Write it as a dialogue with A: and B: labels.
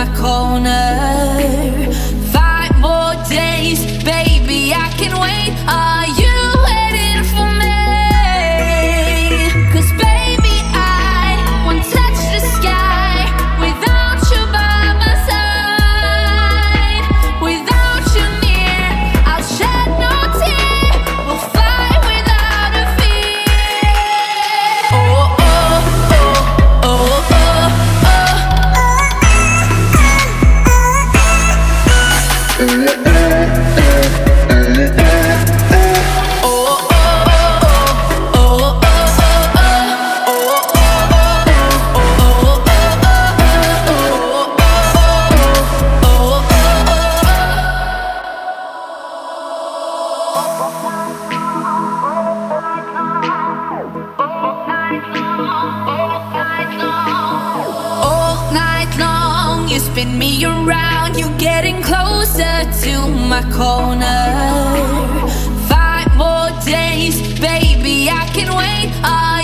A: my corner. 5 more days, baby, I can wait. Are you waiting for me? 'Cause baby, I won't touch the sky without you by my side. Without you near, I'll shed no tear. We'll fly without a fear. Oh, oh, oh, oh, oh, all night long, you spin me around, you're getting closer to my corner. 5 more days, baby, I can wait. Are